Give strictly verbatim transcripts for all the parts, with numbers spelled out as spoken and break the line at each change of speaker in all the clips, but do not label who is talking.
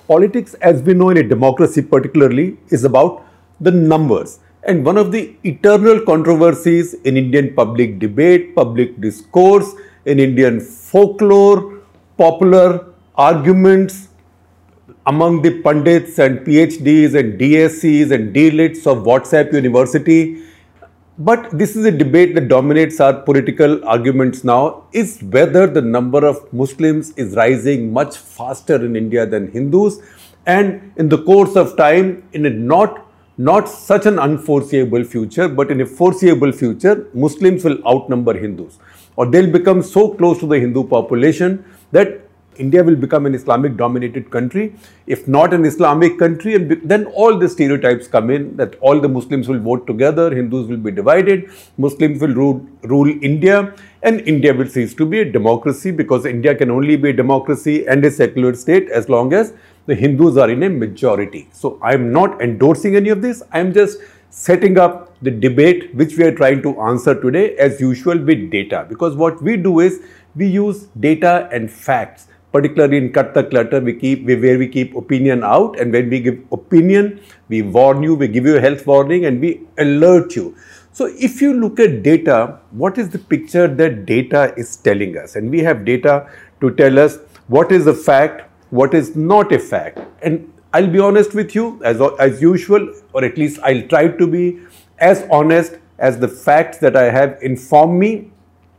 politics, as we know in a democracy particularly, is about the numbers. And one of the eternal controversies in Indian public debate, public discourse, in Indian folklore, popular arguments among the pundits and PhDs and DSCs and D-Lits of WhatsApp University. But this is a debate that dominates our political arguments now, is whether the number of Muslims is rising much faster in India than Hindus. And in the course of time, in a not, not such an unforeseeable future, but in a foreseeable future, Muslims will outnumber Hindus. Or they'll become so close to the Hindu population that India will become an Islamic dominated country. If not an Islamic country, and then all the stereotypes come in that all the Muslims will vote together, Hindus will be divided, Muslims will rule, rule India, and India will cease to be a democracy, because India can only be a democracy and a secular state as long as the Hindus are in a majority. So I am not endorsing any of this. I am just setting up the debate which we are trying to answer today, as usual, with data. Because what we do is we use data and facts. Particularly in Cut the Clutter, we keep we, where we keep opinion out, and when we give opinion, we warn you, we give you a health warning, and we alert you. So if you look at data, what is the picture that data is telling us? And we have data to tell us what is a fact, what is not a fact. And I'll be honest with you, as, as usual, or at least I'll try to be as honest as the facts that I have informed me,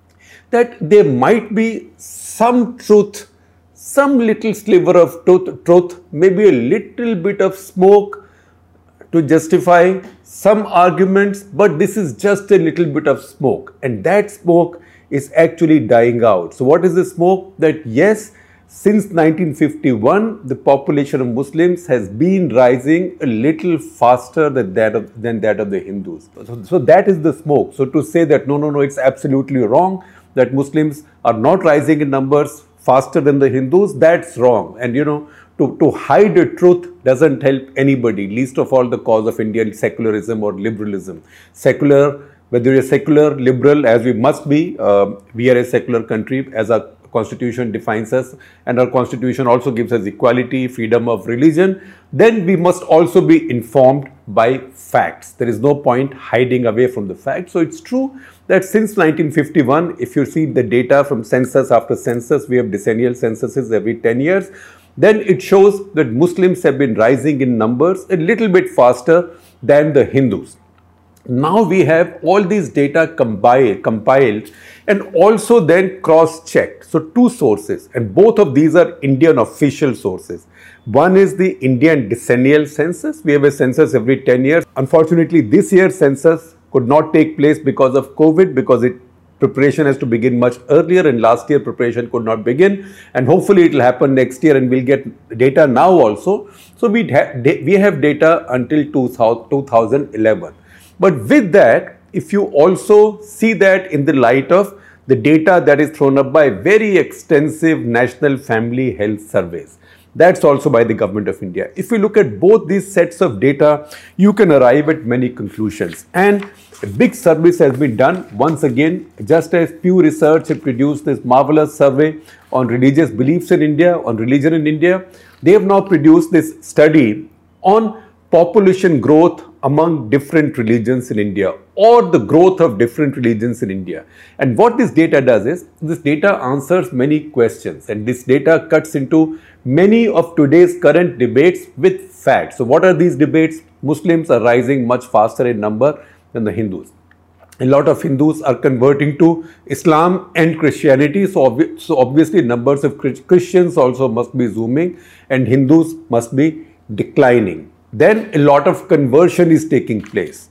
that there might be some truth, some little sliver of truth, truth, maybe a little bit of smoke to justify some arguments, but this is just a little bit of smoke, and that smoke is actually dying out. So what is the smoke? That yes, since nineteen fifty-one, the population of Muslims has been rising a little faster than that of, than that of the Hindus. So, so that is the smoke. So to say that no, no, no, it's absolutely wrong, that Muslims are not rising in numbers faster than the Hindus, that's wrong. And you know, to, to hide the truth doesn't help anybody, least of all the cause of Indian secularism or liberalism. Secular, whether you're secular, liberal, as we must be, uh, we are a secular country as our constitution defines us, and our constitution also gives us equality, freedom of religion, then we must also be informed by facts. There is no point hiding away from the facts. So it's true that since nineteen fifty-one, if you see the data from census after census, we have decennial censuses every ten years, then it shows that Muslims have been rising in numbers a little bit faster than the Hindus. Now we have all these data compiled, compiled and also then cross-checked. So two sources, and both of these are Indian official sources. One is the Indian decennial census. We have a census every ten years. Unfortunately, this year's census could not take place because of COVID, because it preparation has to begin much earlier, and last year preparation could not begin, and hopefully it will happen next year, and we'll get data now also. So we ha we have data until two thousand eleven. But with that, if you also see that in the light of the data that is thrown up by very extensive national family health surveys, that's also by the government of India. If you look at both these sets of data, you can arrive at many conclusions. And a big service has been done. Once again, just as Pew Research have produced this marvelous survey on religious beliefs in India, on religion in India, they have now produced this study on population growth among different religions in India, or the growth of different religions in India. And what this data does is, this data answers many questions, and this data cuts into many of today's current debates with facts. So what are these debates? Muslims are rising much faster in number than the Hindus. A lot of Hindus are converting to Islam and Christianity, so, obvi so obviously numbers of Christians also must be zooming, and Hindus must be declining. Then a lot of conversion is taking place.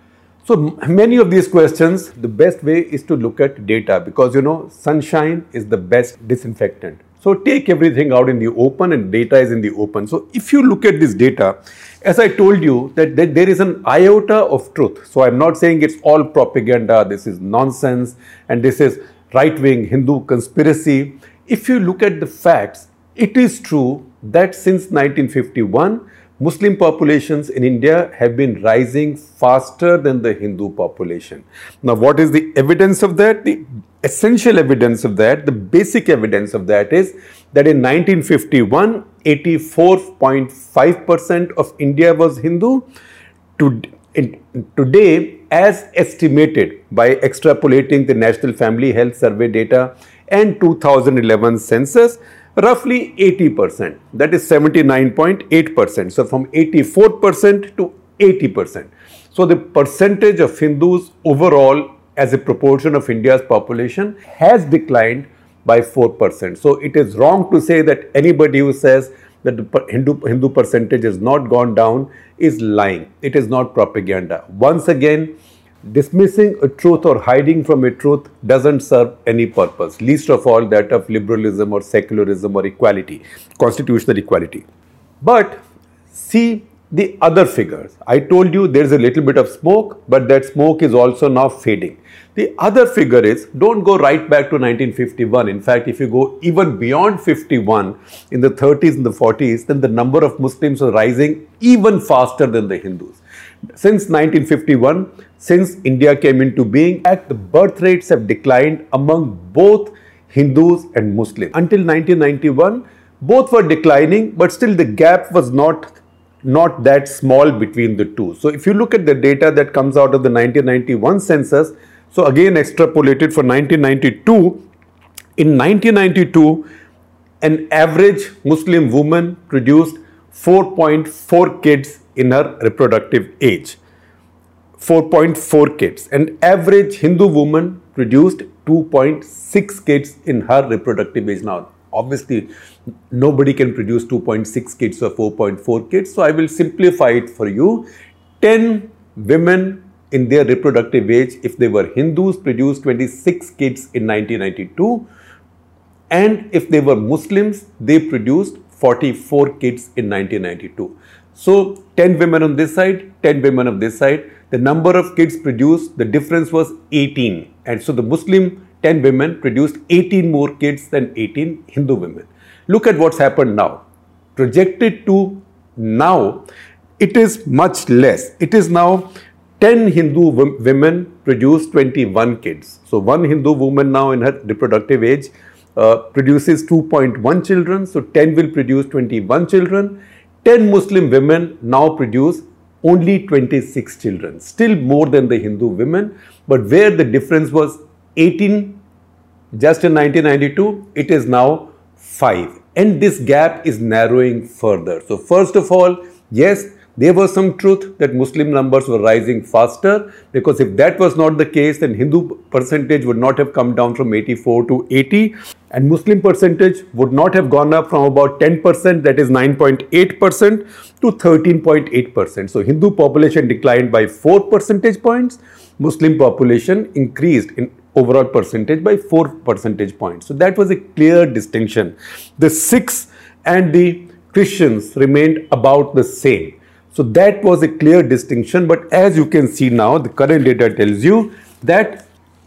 So many of these questions, the best way is to look at data, because you know, sunshine is the best disinfectant. So take everything out in the open, and data is in the open. So if you look at this data, as I told you, that, that there is an iota of truth. So I'm not saying it's all propaganda, this is nonsense, and this is right-wing Hindu conspiracy. If you look at the facts, it is true that since nineteen fifty-one, Muslim populations in India have been rising faster than the Hindu population. Now, what is the evidence of that? The essential evidence of that, the basic evidence of that is that in nineteen fifty-one, eighty-four point five percent of India was Hindu. To, in, today, as estimated by extrapolating the National Family Health Survey data and two thousand eleven census, roughly eighty percent, that is seventy-nine point eight percent. So from eighty-four percent to eighty percent. So the percentage of Hindus overall as a proportion of India's population has declined by four percent. So it is wrong to say that anybody who says that the Hindu, Hindu percentage has not gone down is lying. It is not propaganda. Once again, dismissing a truth or hiding from a truth doesn't serve any purpose, least of all that of liberalism or secularism or equality, constitutional equality. But see the other figures. I told you there's a little bit of smoke, but that smoke is also now fading. The other figure is, don't go right back to nineteen fifty-one. In fact, if you go even beyond fifty-one, in the thirties and the forties, then the number of Muslims are rising even faster than the Hindus. Since nineteen fifty-one, since India came into being, the birth rates have declined among both Hindus and Muslims. Until nineteen ninety-one, both were declining, but still the gap was not, not that small between the two. So if you look at the data that comes out of the nineteen ninety-one census, so again extrapolated for nineteen ninety-two, in nineteen ninety-two, an average Muslim woman produced four point four kids in her reproductive age. four point four kids. An average Hindu woman produced two point six kids in her reproductive age. Now, obviously, nobody can produce two point six kids or four point four kids. So, I will simplify it for you. ten women in their reproductive age, if they were Hindus, produced twenty-six kids in nineteen ninety-two. And if they were Muslims, they produced forty-four kids in nineteen ninety-two. So, ten women on this side, ten women on this side. The number of kids produced, the difference was eighteen. And so, the Muslim ten women produced eighteen more kids than eighteen Hindu women. Look at what's happened now. Projected to now, it is much less. It is now ten Hindu women produce twenty-one kids. So, one Hindu woman now in her reproductive age uh, produces two point one children. So, ten will produce twenty-one children. ten Muslim women now produce only twenty-six children, still more than the Hindu women, but where the difference was eighteen just in nineteen ninety-two, it is now five, and this gap is narrowing further. So first of all, yes, there was some truth that Muslim numbers were rising faster, because if that was not the case, then Hindu percentage would not have come down from eighty-four to eighty, and Muslim percentage would not have gone up from about ten percent, that is nine point eight percent, to thirteen point eight percent. So Hindu population declined by four percentage points, Muslim population increased in overall percentage by four percentage points. So that was a clear distinction. The Sikhs and the Christians remained about the same. So that was a clear distinction, but as you can see now, the current data tells you that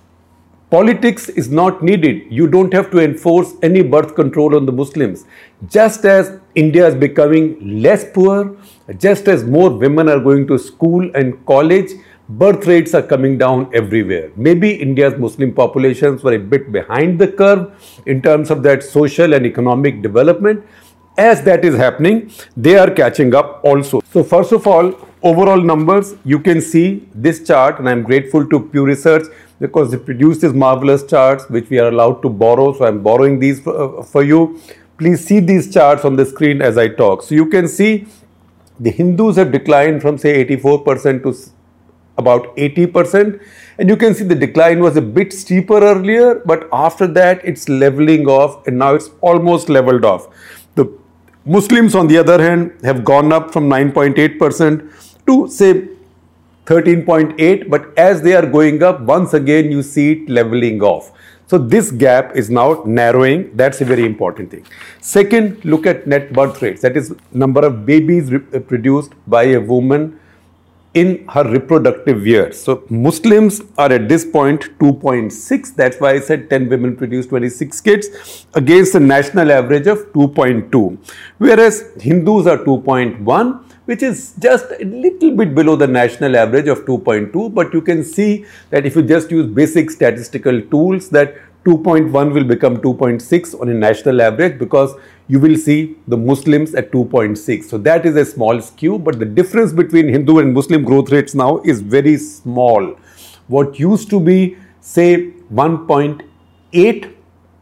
politics is not needed. You don't have to enforce any birth control on the Muslims. Just as India is becoming less poor, just as more women are going to school and college, birth rates are coming down everywhere. Maybe India's Muslim populations were a bit behind the curve in terms of that social and economic development. As that is happening, they are catching up also. So first of all, overall numbers, you can see this chart, and I'm grateful to Pew Research because they produced these marvelous charts which we are allowed to borrow. So I'm borrowing these for, uh, for you. Please see these charts on the screen as I talk. So you can see the Hindus have declined from say eighty-four percent to about eighty percent, and you can see the decline was a bit steeper earlier, but after that it's leveling off, and now it's almost leveled off. The Muslims, on the other hand, have gone up from nine point eight percent to say thirteen point eight, but as they are going up, once again you see it leveling off. So this gap is now narrowing. That's a very important thing. Second, look at net birth rates. That is number of babies produced by a woman in her reproductive years. So Muslims are at this point two point six. That's why I said ten women produce twenty-six kids against the national average of two point two. Whereas Hindus are two point one, which is just a little bit below the national average of two point two. But you can see that if you just use basic statistical tools, that two point one will become two point six on a national average, because you will see the Muslims at two point six. So that is a small skew, but the difference between Hindu and Muslim growth rates now is very small. What used to be, say, one point eight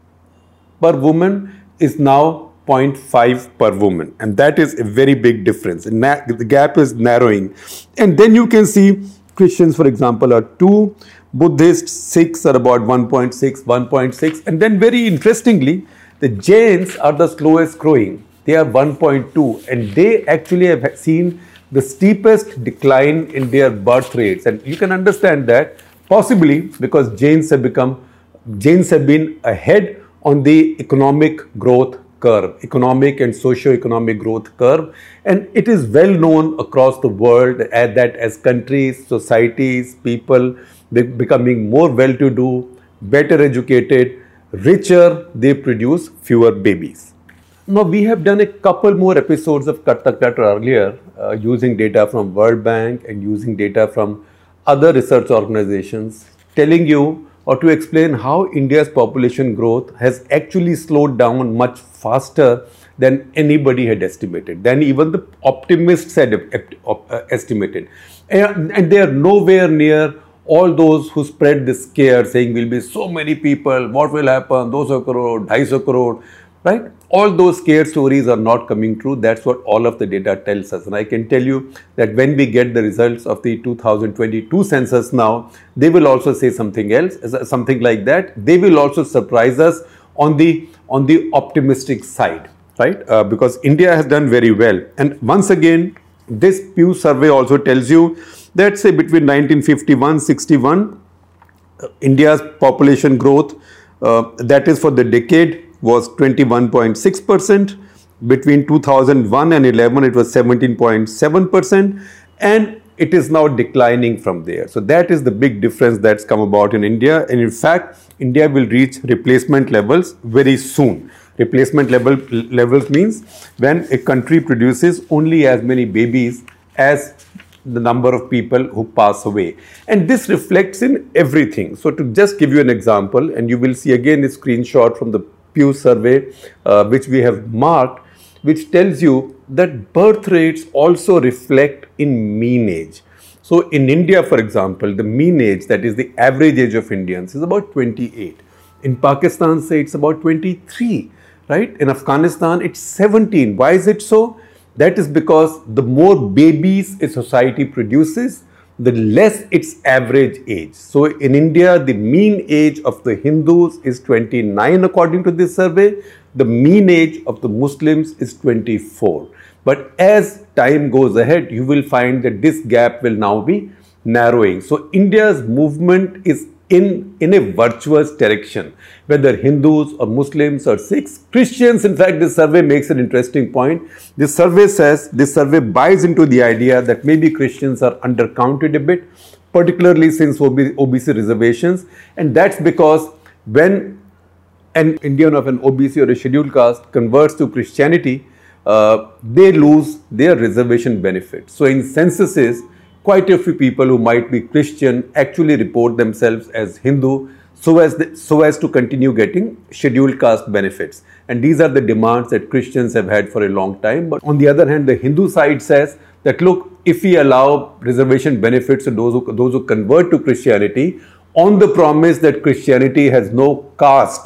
per woman is now zero point five per woman, and that is a very big difference. The gap is narrowing. And then you can see Christians, for example, are two, Buddhists six are about one point six, one point six, and then very interestingly, the Jains are the slowest growing. They are one point two, and they actually have seen the steepest decline in their birth rates. And you can understand that possibly because Jains have become, Jains have been ahead on the economic growth curve, economic and socio-economic growth curve. And it is well known across the world that as countries, societies, people becoming more well-to-do, better educated, richer, they produce fewer babies. Now, we have done a couple more episodes of Cut the Clutter earlier uh, using data from World Bank and using data from other research organizations, telling you or to explain how India's population growth has actually slowed down much faster than anybody had estimated, than even the optimists had estimated. And, and they are nowhere near all those who spread the scare saying will be so many people, what will happen, two hundred crore, two hundred fifty crore, right? All those scare stories are not coming true. That's what all of the data tells us. And I can tell you that when we get the results of the two thousand twenty-two census now, they will also say something else, something like that. They will also surprise us on the, on the optimistic side, right? Uh, because India has done very well. And once again, this Pew survey also tells you that, say, between nineteen fifty-one sixty-one, uh, India's population growth, uh, that is for the decade, was twenty-one point six percent. Between two thousand one and eleven, it was seventeen point seven percent. And it is now declining from there. So that is the big difference that's come about in India. And in fact, India will reach replacement levels very soon. Replacement level levels means when a country produces only as many babies as the number of people who pass away. And this reflects in everything. So to just give you an example, and you will see again a screenshot from the Pew survey, uh, which we have marked, which tells you that birth rates also reflect in mean age. So in India, for example, the mean age, that is the average age of Indians, is about twenty-eight. In Pakistan, say it's about twenty-three, right? In Afghanistan, it's seventeen. Why is it so? That is because the more babies a society produces, the less its average age. So in India, the mean age of the Hindus is twenty-nine according to this survey. The mean age of the Muslims is twenty-four. But as time goes ahead, you will find that this gap will now be narrowing. So India's movement is in, in a virtuous direction, whether Hindus or Muslims or Sikhs, Christians. In fact, this survey makes an interesting point. This survey says, this survey buys into the idea that maybe Christians are undercounted a bit, particularly since O B C reservations. And that's because when an Indian of an O B C or a scheduled caste converts to Christianity, uh, they lose their reservation benefits. So in censuses, quite a few people who might be Christian actually report themselves as Hindu so as, the, so as to continue getting scheduled caste benefits. And these are the demands that Christians have had for a long time. But on the other hand, the Hindu side says that, look, if we allow reservation benefits to those who, those who convert to Christianity on the promise that Christianity has no caste,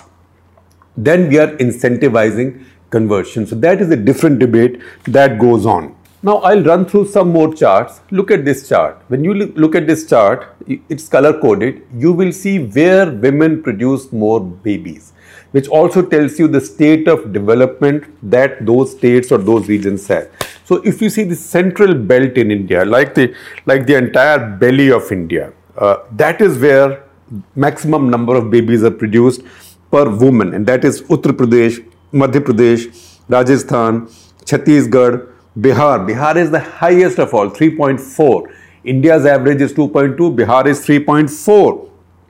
then we are incentivizing conversion. So that is a different debate that goes on. Now I'll run through some more charts. Look at this chart. When you look at this chart, it's color coded. You will see where women produce more babies, which also tells you the state of development that those states or those regions have. So if you see the central belt in India, like the, like the entire belly of India, uh, that is where maximum number of babies are produced per woman, and that is Uttar Pradesh, Madhya Pradesh, Rajasthan, Chhattisgarh, Bihar. Bihar is the highest of all, three point four. India's average is two point two, Bihar is three point four.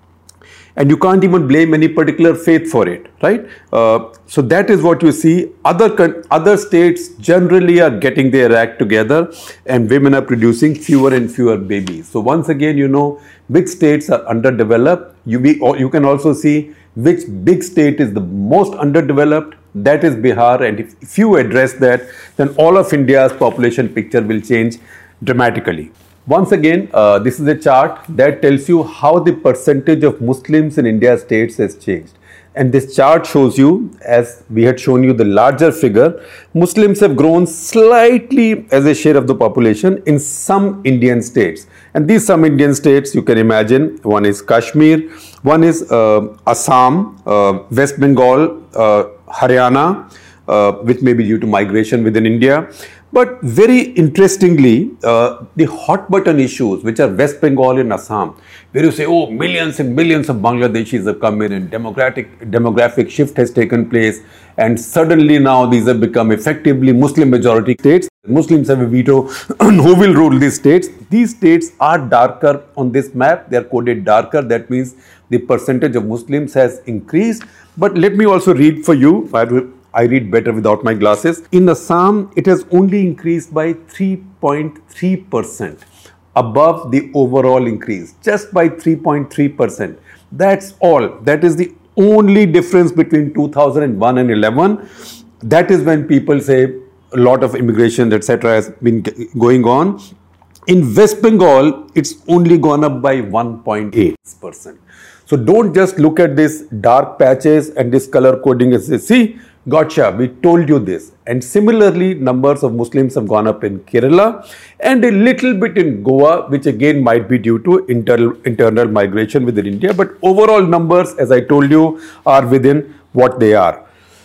And you can't even blame any particular faith for it, right? Uh, so that is what you see. Other, other states generally are getting their act together, and women are producing fewer and fewer babies. So once again, you know which states are underdeveloped. You, be, or you can also see which big state is the most underdeveloped. That is Bihar. And if, if you address that, then all of India's population picture will change dramatically. Once again, uh, this is a chart that tells you how the percentage of Muslims in India's states has changed. And this chart shows you, as we had shown you the larger figure, Muslims have grown slightly as a share of the population in some Indian states. And these some Indian states, you can imagine, one is Kashmir, one is uh, Assam, uh, West Bengal, uh, Haryana, uh, which may be due to migration within India. But very interestingly, uh, the hot button issues, which are West Bengal and Assam, where you say, oh, millions and millions of Bangladeshis have come in and democratic, demographic shift has taken place. And suddenly now these have become effectively Muslim majority states. Muslims have a veto who will rule these states. These states are darker on this map. They are coded darker. That means the percentage of Muslims has increased. But let me also read for you. I will I read better without my glasses. In Assam, it has only increased by three point three percent above the overall increase, just by three point three percent. That's all. That is the only difference between two thousand one and eleven. That is when people say a lot of immigration, et cetera has been going on. In West Bengal, it's only gone up by one point eight percent. So don't just look at these dark patches and this color coding and say, see, gotcha, we told you this. And similarly, numbers of Muslims have gone up in Kerala and a little bit in Goa, which again might be due to internal, internal migration within India. But overall numbers, as I told you, are within what they are.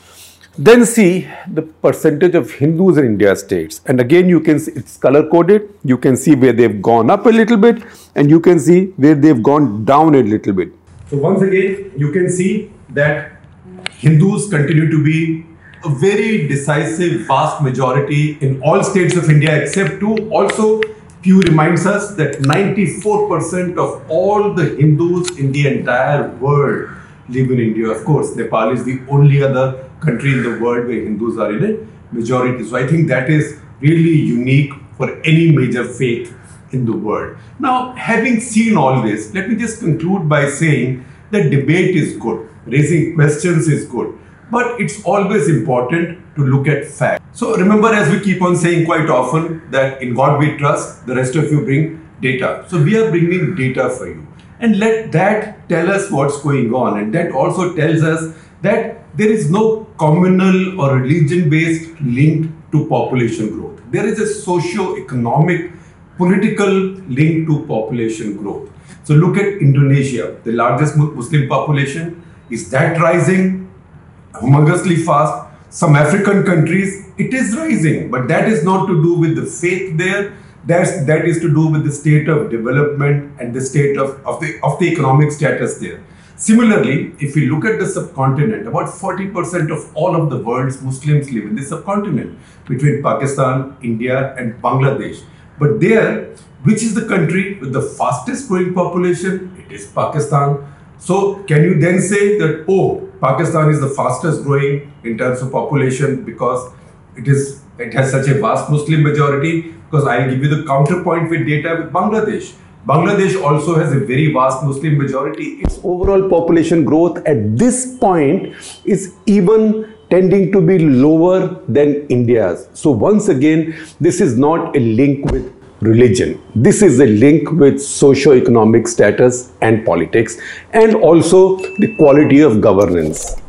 Then see the percentage of Hindus in India states. And again, you can see it's color coded. You can see where they've gone up a little bit and you can see where they've gone down a little bit. So once again, you can see that Hindus continue to be a very decisive, vast majority in all states of India except two. Also, Pew reminds us that ninety-four percent of all the Hindus in the entire world live in India. Of course, Nepal is the only other country in the world where Hindus are in a majority. So I think that is really unique for any major faith in the world. Now, having seen all this, let me just conclude by saying that debate is good. Raising questions is good, but it's always important to look at facts. So remember, as we keep on saying quite often, that in God we trust, the rest of you bring data. So we are bringing data for you, and let that tell us what's going on. And that also tells us that there is no communal or religion-based link to population growth. There is a socio-economic, political link to population growth. So look at Indonesia, the largest Muslim population. Is that rising humongously fast? Some African countries, it is rising, but that is not to do with the faith there. That's, that is to do with the state of development and the state of, of, the, of the economic status there. Similarly, if we look at the subcontinent, about forty percent of all of the world's Muslims live in the subcontinent between Pakistan, India and Bangladesh. But there, which is the country with the fastest growing population? It is Pakistan. So can you then say that, oh, Pakistan is the fastest growing in terms of population because it is it has such a vast Muslim majority? Because I'll give you the counterpoint with data with Bangladesh. Bangladesh also has a very vast Muslim majority. Its overall population growth at this point is even tending to be lower than India's. So once again, this is not a link with religion. This is a link with socio-economic status and politics, and also the quality of governance.